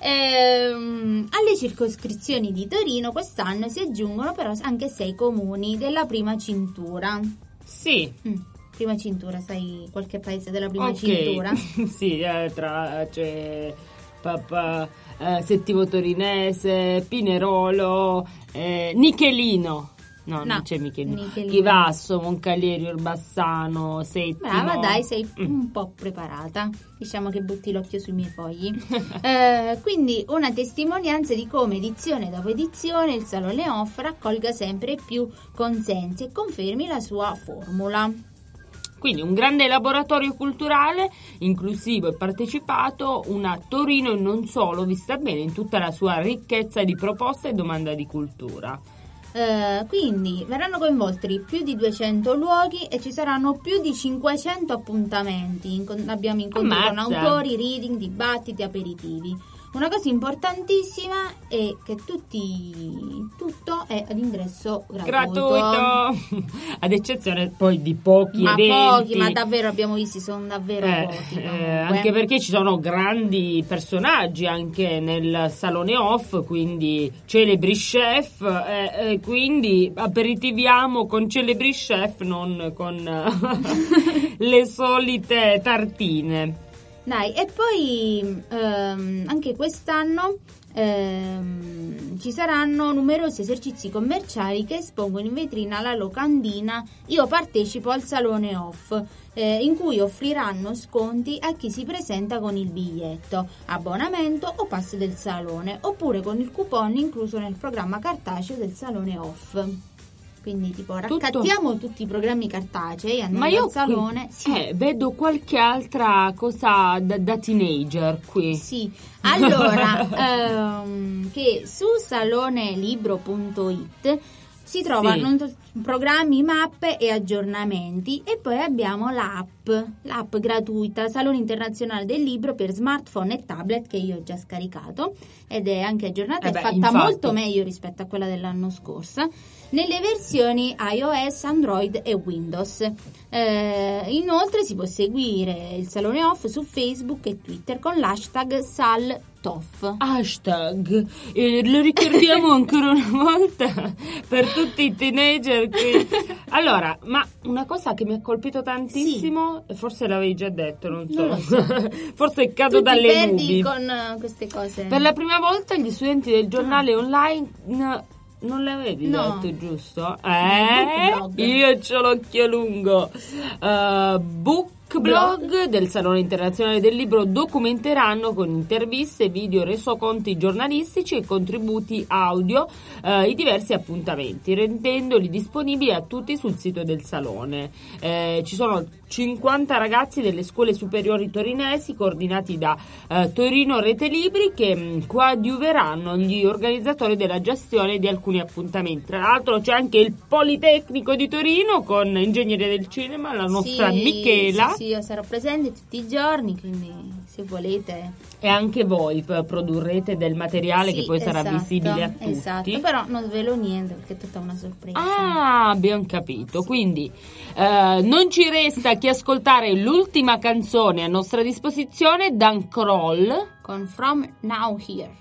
Alle circoscrizioni di Torino quest'anno si aggiungono però anche 6 comuni della prima cintura. Sì. Prima cintura, sai qualche paese della prima Ok. cintura? Sì, c'è Settivo Torinese, Pinerolo, Nichelino. No, non c'è Michelino. Chivasso, Moncalieri, Orbassano, Settimo. Brava, dai, sei un po' preparata. Diciamo che butti l'occhio sui miei fogli. Quindi una testimonianza di come edizione dopo edizione il Salone Off raccolga sempre più consensi e confermi la sua formula. Quindi un grande laboratorio culturale, inclusivo e partecipato, una Torino e non solo, vista bene in tutta la sua ricchezza di proposte e domanda di cultura. Quindi verranno coinvolti più di 200 luoghi e ci saranno più di 500 appuntamenti. Abbiamo incontri con autori, reading, dibattiti, aperitivi. Una cosa importantississima è che tutto è ad ingresso gratuito. Ad eccezione poi di pochi ma eventi. Ma davvero abbiamo visti, sono davvero pochi. Anche perché ci sono grandi personaggi anche nel Salone Off, quindi celebri chef, quindi aperitiviamo con celebri chef, non con le solite tartine. Dai, e poi anche quest'anno ci saranno numerosi esercizi commerciali che espongono in vetrina la locandina Io partecipo al Salone Off, in cui offriranno sconti a chi si presenta con il biglietto, abbonamento o pass del salone, oppure con il coupon incluso nel programma cartaceo del Salone Off. Quindi tipo raccattiamo tutti i programmi cartacei, andiamo al salone. Vedo qualche altra cosa da teenager qui. Sì, allora che su salonelibro.it si trovano programmi, mappe e aggiornamenti, e poi abbiamo l'app gratuita Salone Internazionale del Libro per smartphone e tablet, che io ho già scaricato ed è anche aggiornata, è fatta molto meglio rispetto a quella dell'anno scorso, nelle versioni iOS, Android e Windows. Inoltre si può seguire il Salone Off su Facebook e Twitter con l'hashtag SalToff. Hashtag, lo ricordiamo ancora una volta per tutti i teenager qui. Allora, ma una cosa che mi ha colpito tantissimo, forse l'avevi già detto, non so. Forse cado dalle nubi. Con queste cose. Per la prima volta gli studenti del giornale online non le avevi detto, giusto? Io c'ho l'occhio lungo. Bookblog del Salone Internazionale del Libro documenteranno con interviste, video, resoconti giornalistici e contributi audio i diversi appuntamenti, rendendoli disponibili a tutti sul sito del Salone. Ci sono 50 ragazzi delle scuole superiori torinesi coordinati da Torino Rete Libri che coadiuveranno gli organizzatori della gestione di alcuni appuntamenti. Tra l'altro c'è anche il Politecnico di Torino con Ingegneria del Cinema, la nostra Michela. Sì, io sarò presente tutti i giorni, quindi se volete. E anche voi produrrete del materiale che poi sarà visibile a tutti. Esatto, però non svelo niente perché è tutta una sorpresa. Abbiamo capito. Quindi non ci resta che ascoltare l'ultima canzone a nostra disposizione, Dan Kroll con From Now Here.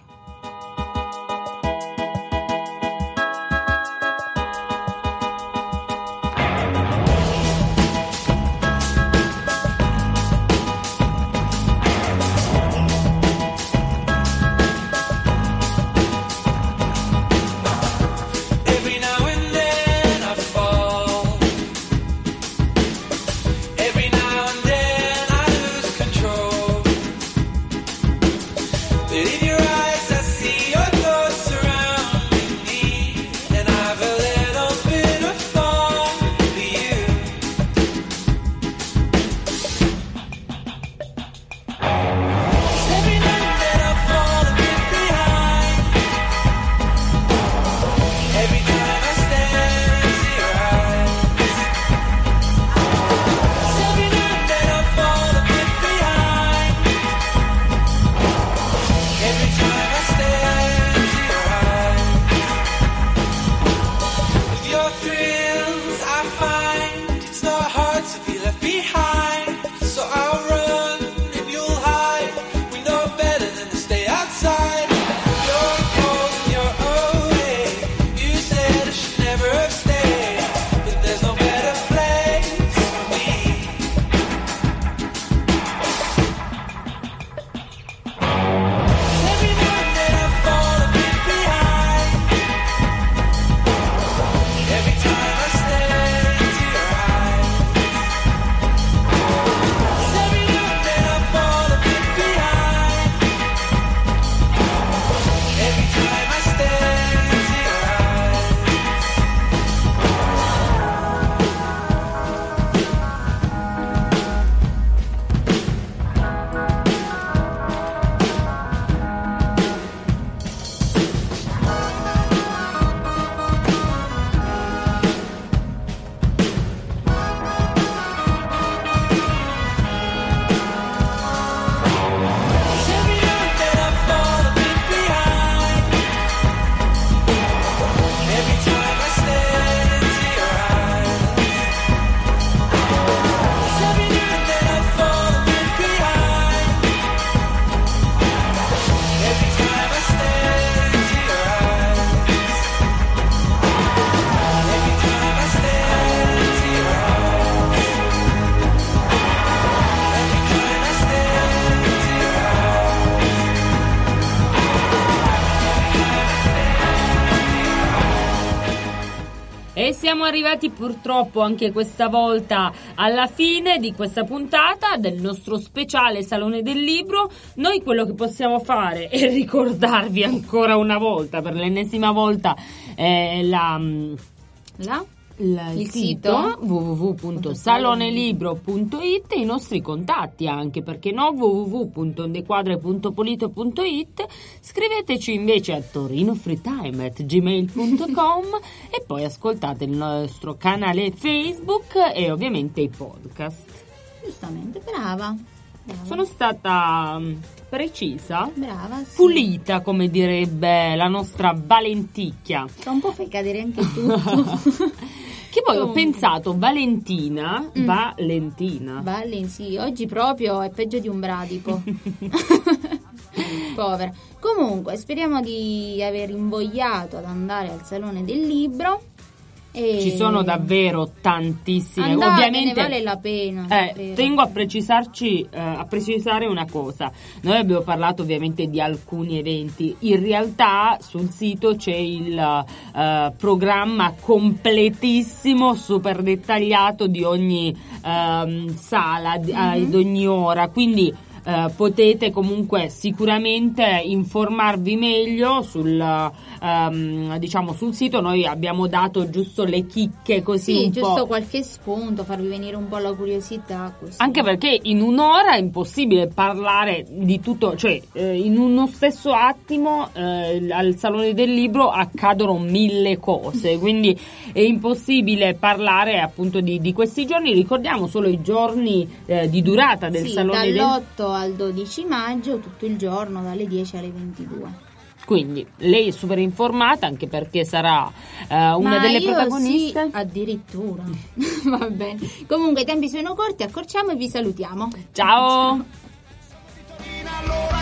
siamo arrivati purtroppo anche questa volta alla fine di questa puntata del nostro speciale Salone del Libro. Noi quello che possiamo fare è ricordarvi ancora una volta, per l'ennesima volta, il sito www.salonelibro.it, i nostri contatti anche, perché no, www.ondequadre.polito.it. Scriveteci invece a torinofreetime@gmail.com e poi ascoltate il nostro canale Facebook e ovviamente i podcast. Giustamente, brava. Sono stata precisa, Brava, sì. pulita, come direbbe la nostra Valenticchia. Un po' fai cadere anche tutto. Che poi ho pensato Valentina, Valentina. Sì, oggi proprio è peggio di un bradipo. Povera. Comunque, speriamo di aver invogliato ad andare al Salone del Libro. E Ci sono davvero tantissime. Andatene, Ovviamente vale la pena. davvero. tengo a precisare una cosa. Noi abbiamo parlato ovviamente di alcuni eventi. In realtà sul sito c'è il programma completissimo, super dettagliato di ogni sala, di ogni ora. Quindi potete comunque sicuramente informarvi meglio sul sito. Noi abbiamo dato giusto le chicche, così Sì, un giusto po'. qualche spunto, farvi venire un po' la curiosità. Così. Anche perché in un'ora è impossibile parlare di tutto, cioè in uno stesso attimo al Salone del Libro accadono 1000 cose, quindi è impossibile parlare appunto di questi giorni. Ricordiamo solo i giorni di durata del Salone del dall'8 al 12 maggio, tutto il giorno, dalle 10 alle 22. Quindi lei è super informata, anche perché sarà una delle protagoniste. Sì, addirittura. Va bene. Comunque i tempi sono corti, accorciamo e vi salutiamo. Ciao. Allora